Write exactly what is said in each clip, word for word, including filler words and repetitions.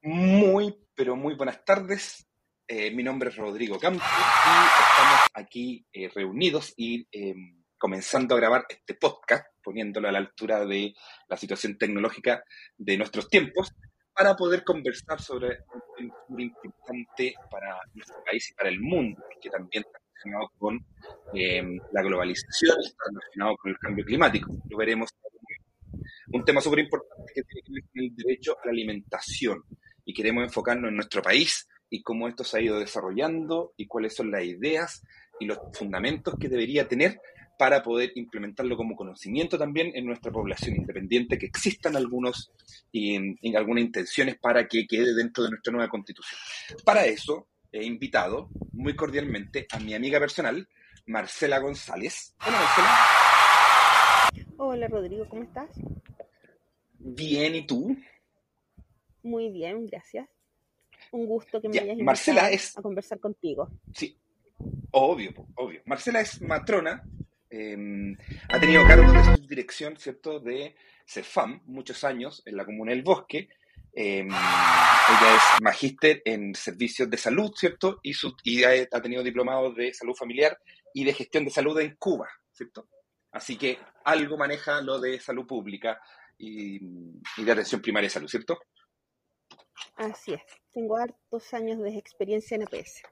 Muy, pero muy buenas tardes. Eh, mi nombre es Rodrigo Campos y estamos aquí eh, reunidos y eh, comenzando a grabar este podcast, poniéndolo a la altura de la situación tecnológica de nuestros tiempos, para poder conversar sobre un tema muy importante para nuestro país y para el mundo, que también está relacionado con eh, la globalización, está relacionado con el cambio climático. Lo veremos. Un tema súper importante que tiene que ver con el derecho a la alimentación. Y queremos enfocarnos en nuestro país y cómo esto se ha ido desarrollando y cuáles son las ideas y los fundamentos que debería tener para poder implementarlo como conocimiento también en nuestra población independiente, que existan algunos y, y algunas intenciones para que quede dentro de nuestra nueva constitución. Para eso he invitado muy cordialmente a mi amiga personal, Marcela González. Hola, Marcela. Hola Rodrigo, ¿cómo estás? Bien, ¿y tú? Muy bien, gracias. Un gusto que me Ya, hayas Marcela invitado es, a conversar contigo. sí, obvio, po, obvio. Marcela es matrona, eh, ha tenido cargo de subdirección, ¿cierto?, de CEFAM, muchos años en la Comuna del Bosque. Eh, ella es magíster en servicios de salud, ¿cierto? Y, su, y ha, ha tenido diplomados de salud familiar y de gestión de salud en Cuba, ¿cierto? Así que algo maneja lo de salud pública y, y de atención primaria de salud, ¿cierto? Así es, tengo hartos años de experiencia en A P S.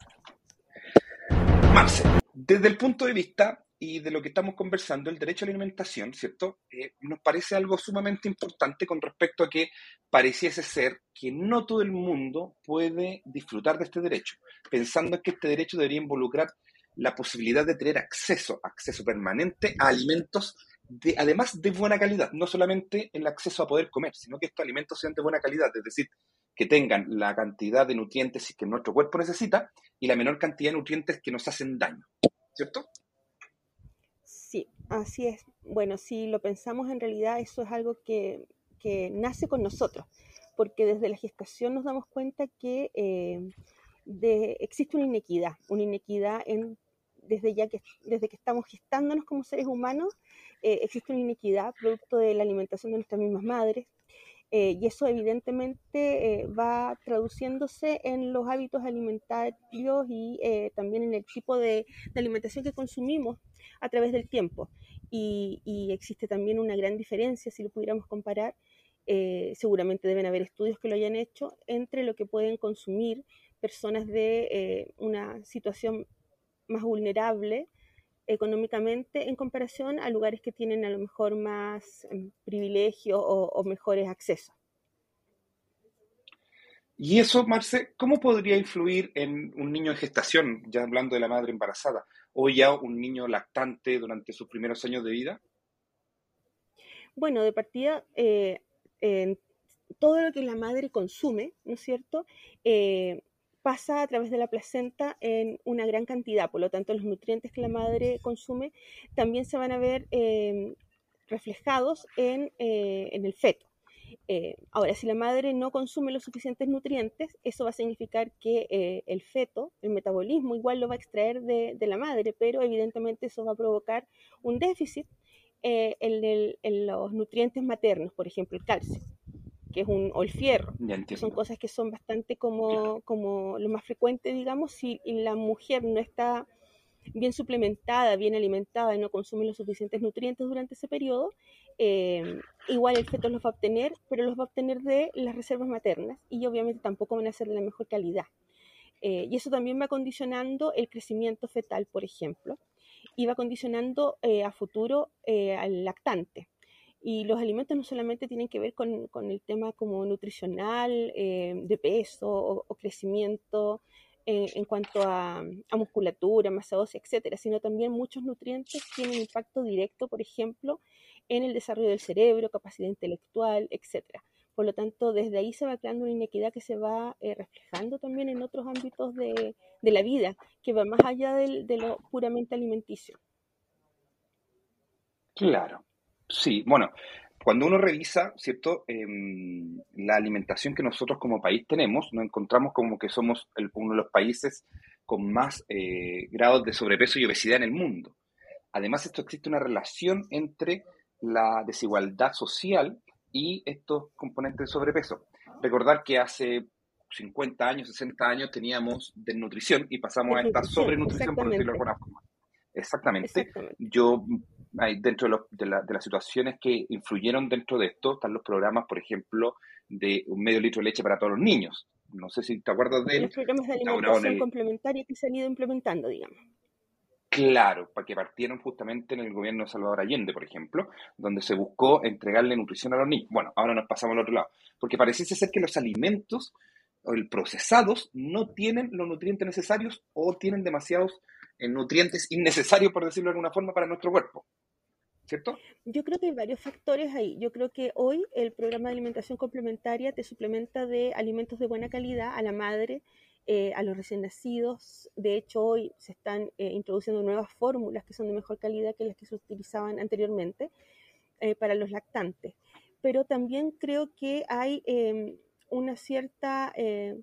Marce, desde el punto de vista y de lo que estamos conversando, el derecho a la alimentación, ¿cierto? Eh, nos parece algo sumamente importante con respecto a que pareciese ser que no todo el mundo puede disfrutar de este derecho, pensando que este derecho debería involucrar la posibilidad de tener acceso, acceso permanente a alimentos, de, además de buena calidad, no solamente el acceso a poder comer, sino que estos alimentos sean de buena calidad, es decir, que tengan la cantidad de nutrientes que nuestro cuerpo necesita y la menor cantidad de nutrientes que nos hacen daño, ¿cierto? Sí, así es. Bueno, si lo pensamos en realidad eso es algo que, que nace con nosotros, porque desde la gestación nos damos cuenta que eh, de, existe una inequidad, una inequidad en, desde, ya que, desde que estamos gestándonos como seres humanos, eh, existe una inequidad producto de la alimentación de nuestras mismas madres. Eh, y eso evidentemente eh, va traduciéndose en los hábitos alimentarios y eh, también en el tipo de, de, alimentación que consumimos a través del tiempo. Y, y existe también una gran diferencia, si lo pudiéramos comparar, eh, seguramente deben haber estudios que lo hayan hecho, entre lo que pueden consumir personas de eh, una situación más vulnerable económicamente en comparación a lugares que tienen a lo mejor más eh, privilegios o, o mejores accesos. Y eso, Marce, ¿cómo podría influir en un niño en gestación, ya hablando de la madre embarazada, o ya un niño lactante durante sus primeros años de vida? Bueno, de partida, eh, eh, todo lo que la madre consume, ¿no es cierto?, eh, pasa a través de la placenta en una gran cantidad, por lo tanto los nutrientes que la madre consume también se van a ver eh, reflejados en, eh, en el feto. Eh, ahora, si la madre no consume los suficientes nutrientes, eso va a significar que eh, el feto, el metabolismo, igual lo va a extraer de, de la madre, pero evidentemente eso va a provocar un déficit eh, en, el, en los nutrientes maternos, por ejemplo, el calcio, que es un, o el fierro, Ya que son entiendo, cosas que son bastante claro. como, como lo más frecuente, digamos, si la mujer no está bien suplementada, bien alimentada y no consume los suficientes nutrientes durante ese periodo, eh, igual el feto los va a obtener, pero los va a obtener de las reservas maternas y obviamente tampoco van a ser de la mejor calidad. Eh, y eso también va condicionando el crecimiento fetal, por ejemplo, y va condicionando eh, a futuro eh, al lactante. Y los alimentos no solamente tienen que ver con, con el tema como nutricional, eh, de peso o, o crecimiento eh, en cuanto a, a, musculatura, masa ósea, etcétera, sino también muchos nutrientes tienen impacto directo, por ejemplo, en el desarrollo del cerebro, capacidad intelectual, etcétera. Por lo tanto, desde ahí se va creando una inequidad que se va eh, reflejando también en otros ámbitos de, de, la vida, que va más allá del, de lo puramente alimenticio. Claro, sí, bueno, cuando uno revisa, ¿cierto? Em, la alimentación que nosotros como país tenemos, nos encontramos como que somos el- uno de los países con más eh, grados de sobrepeso y obesidad en el mundo. Además, esto existe una relación entre la desigualdad social y estos componentes de sobrepeso. Recordar que hace cincuenta años, sesenta años teníamos desnutrición y pasamos a esta Desnutrición, sobrenutrición, por decirlo de exactamente, alguna forma. Exactamente. exactamente. Yo, hay, dentro de, los, de, la, de las situaciones que influyeron dentro de esto, están los programas, por ejemplo, de un medio litro de leche para todos los niños. No sé si te acuerdas de Los él, programas de instaurado en alimentación el, complementaria que se han ido implementando, digamos. claro, para que partieron justamente en el gobierno de Salvador Allende, por ejemplo, donde se buscó entregarle nutrición a los niños. Bueno, ahora nos pasamos al otro lado, porque pareciese ser que los alimentos o el procesados no tienen los nutrientes necesarios o tienen demasiados eh, nutrientes innecesarios, por decirlo de alguna forma, para nuestro cuerpo, ¿cierto? Yo creo que hay varios factores ahí. Yo creo que hoy el programa de alimentación complementaria te suplementa de alimentos de buena calidad a la madre, eh, a los recién nacidos. De hecho, hoy se están eh, introduciendo nuevas fórmulas que son de mejor calidad que las que se utilizaban anteriormente eh, para los lactantes. Pero también creo que hay eh, una cierta, eh,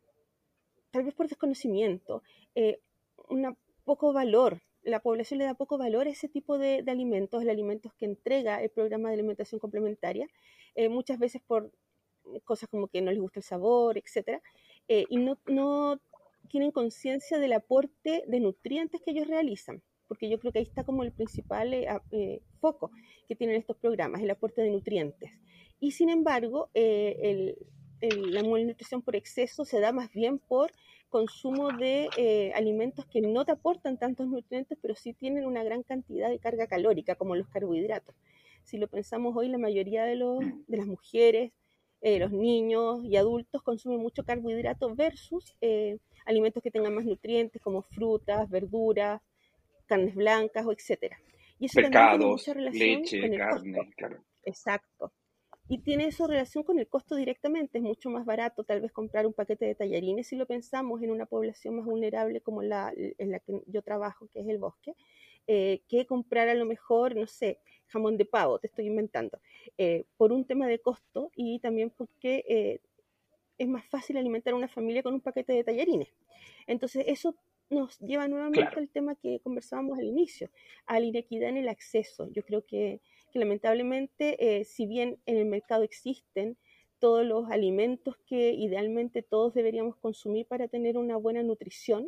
tal vez por desconocimiento, eh, un poco valor. La población le da poco valor a ese tipo de, de alimentos, de alimentos que entrega el programa de alimentación complementaria, eh, muchas veces por cosas como que no les gusta el sabor, etcétera, eh, y no, no tienen conciencia del aporte de nutrientes que ellos realizan, porque yo creo que ahí está como el principal eh, eh, foco que tienen estos programas, el aporte de nutrientes. Y sin embargo, eh, el, el, la malnutrición por exceso se da más bien por consumo de eh, alimentos que no te aportan tantos nutrientes, pero sí tienen una gran cantidad de carga calórica, como los carbohidratos. Si lo pensamos hoy, la mayoría de, los, de las mujeres, eh, los niños y adultos consumen mucho carbohidrato versus eh, alimentos que tengan más nutrientes, como frutas, verduras, carnes blancas, o etcétera. Y eso también tiene mucha Pescados, relación leche, con el costo. carne, claro. Exacto. Y tiene eso relación con el costo directamente. Es mucho más barato tal vez comprar un paquete de tallarines si lo pensamos en una población más vulnerable como la en la que yo trabajo, que es el bosque, eh, que comprar a lo mejor, no sé, jamón de pavo, te estoy inventando, eh, por un tema de costo y también porque eh, es más fácil alimentar a una familia con un paquete de tallarines. Entonces eso nos lleva nuevamente Claro. al tema que conversábamos al inicio, a la inequidad en el acceso. Yo creo que, que lamentablemente, eh, si bien en el mercado existen todos los alimentos que idealmente todos deberíamos consumir para tener una buena nutrición,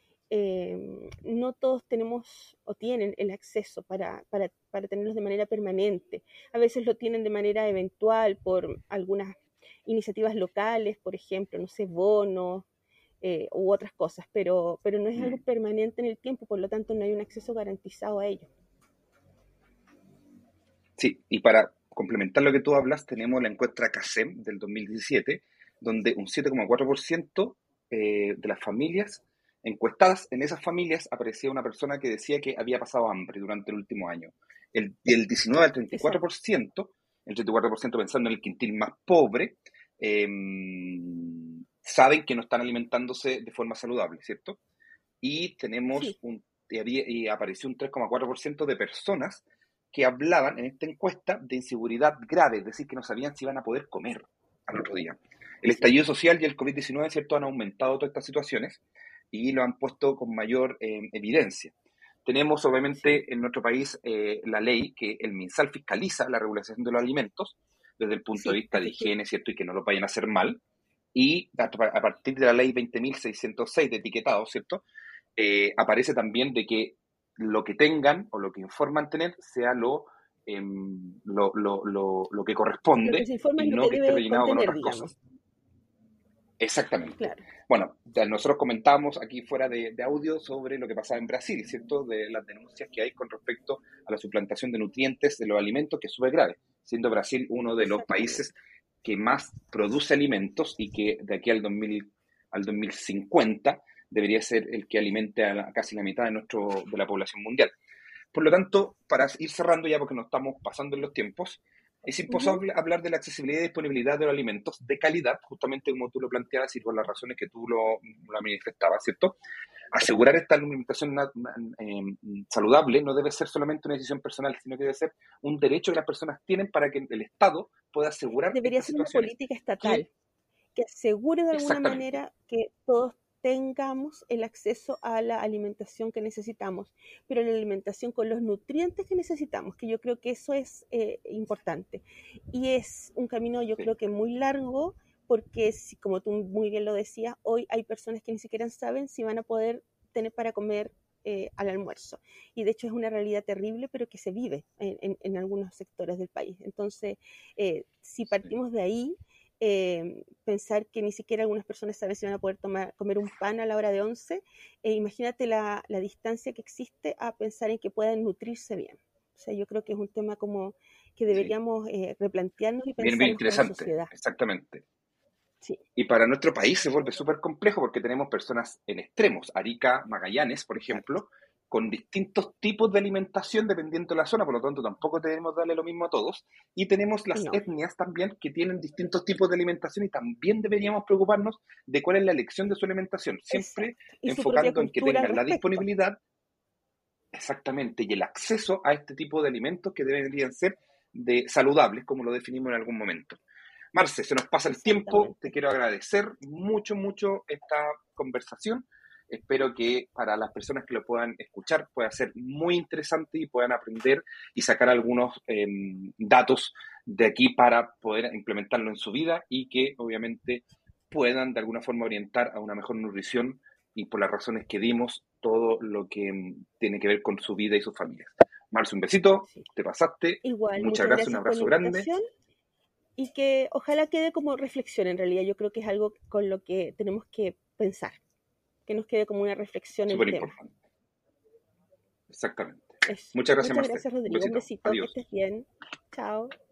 eh, no todos tenemos o tienen el acceso para, para, para tenerlos de manera permanente. A veces lo tienen de manera eventual por algunas iniciativas locales, por ejemplo, no sé, bonos, eh, u otras cosas, pero, pero no es algo Mm. permanente en el tiempo, por lo tanto no hay un acceso garantizado a ello. Sí, y para complementar lo que tú hablas, tenemos la encuesta CASEM del dos mil diecisiete, donde un siete coma cuatro por ciento eh, de las familias encuestadas, en esas familias aparecía una persona que decía que había pasado hambre durante el último año. El, el diecinueve al treinta y cuatro por ciento, el treinta y cuatro por ciento pensando en el quintil más pobre, eh, saben que no están alimentándose de forma saludable, ¿cierto? Y tenemos Sí. un, y, había, y apareció un tres coma cuatro por ciento de personas que hablaban en esta encuesta de inseguridad grave, es decir, que no sabían si iban a poder comer al otro día. El Sí. estallido social y el covid diecinueve, ¿cierto?, han aumentado todas estas situaciones y lo han puesto con mayor eh, evidencia. Tenemos, obviamente, Sí. en nuestro país eh, la ley que el MinSal fiscaliza la regulación de los alimentos desde el punto de Sí, vista de higiene, ¿cierto?, y que no lo vayan a hacer mal. Y a, a partir de la ley veinte mil seiscientos seis de etiquetado, ¿cierto?, eh, aparece también de que lo que tengan o lo que informan tener sea lo, eh, lo, lo, lo, lo que Lo que corresponde se informa es y lo no que que esté debe rellenado con contener, otras digamos. cosas. Exactamente. Claro. Bueno, ya nosotros comentábamos aquí fuera de, de audio sobre lo que pasaba en Brasil, ¿cierto? De las denuncias que hay con respecto a la suplantación de nutrientes de los alimentos, que es súper grave, siendo Brasil uno de los países Exactamente. que más produce alimentos y que de aquí al dos mil, al dos mil cincuenta debería ser el que alimente a la, casi la mitad de, nuestro, de la población mundial. Por lo tanto, para ir cerrando ya, porque nos estamos pasando en los tiempos, es Uh-huh. imposible hablar de la accesibilidad y disponibilidad de los alimentos de calidad, justamente como tú lo planteabas y por las razones que tú lo, lo manifestabas, ¿cierto? Asegurar esta alimentación eh, saludable no debe ser solamente una decisión personal, sino que debe ser un derecho que las personas tienen para que el Estado pueda asegurar Debería estas ser una situaciones política que, estatal que asegure de alguna exactamente, manera que todos tengamos el acceso a la alimentación que necesitamos, pero la alimentación con los nutrientes que necesitamos, que yo creo que eso es eh, importante. Y es un camino, yo sí. creo que muy largo, porque, si, como tú muy bien lo decías, hoy hay personas que ni siquiera saben si van a poder tener para comer eh, al almuerzo. Y de hecho es una realidad terrible, pero que se vive en, en, en algunos sectores del país. Entonces, eh, si partimos de ahí, eh, pensar que ni siquiera algunas personas saben si van a poder tomar, comer un pan a la hora de once, eh, imagínate la, la distancia que existe a pensar en que puedan nutrirse bien. O sea, yo creo que es un tema como que deberíamos sí. eh, replantearnos y bien, bien pensarnos como interesante, sociedad. exactamente. Sí. Y para nuestro país se vuelve súper complejo porque tenemos personas en extremos, Arica, Magallanes, por ejemplo, con distintos tipos de alimentación dependiendo de la zona, por lo tanto tampoco debemos darle lo mismo a todos. Y tenemos las no. etnias también que tienen distintos tipos de alimentación y también deberíamos preocuparnos de cuál es la elección de su alimentación, siempre enfocando en que tengan la disponibilidad, exactamente, y el acceso a este tipo de alimentos que deberían ser de saludables, como lo definimos en algún momento. Marce, se nos pasa el tiempo, te quiero agradecer mucho, mucho esta conversación. Espero que para las personas que lo puedan escuchar pueda ser muy interesante y puedan aprender y sacar algunos eh, datos de aquí para poder implementarlo en su vida y que obviamente puedan de alguna forma orientar a una mejor nutrición y por las razones que dimos todo lo que um, tiene que ver con su vida y sus familias. Marce, un besito, sí. Te pasaste. Igual, muchas, muchas gracias, un abrazo grande. Y que ojalá quede como reflexión en realidad. Yo creo que es algo con lo que tenemos que pensar, que nos quede como una reflexión en el tema. Importante. Exactamente. Eso. Muchas gracias, Muchas Marce. gracias, Rodrigo. Un besito, Un besito. que estés bien. Chao.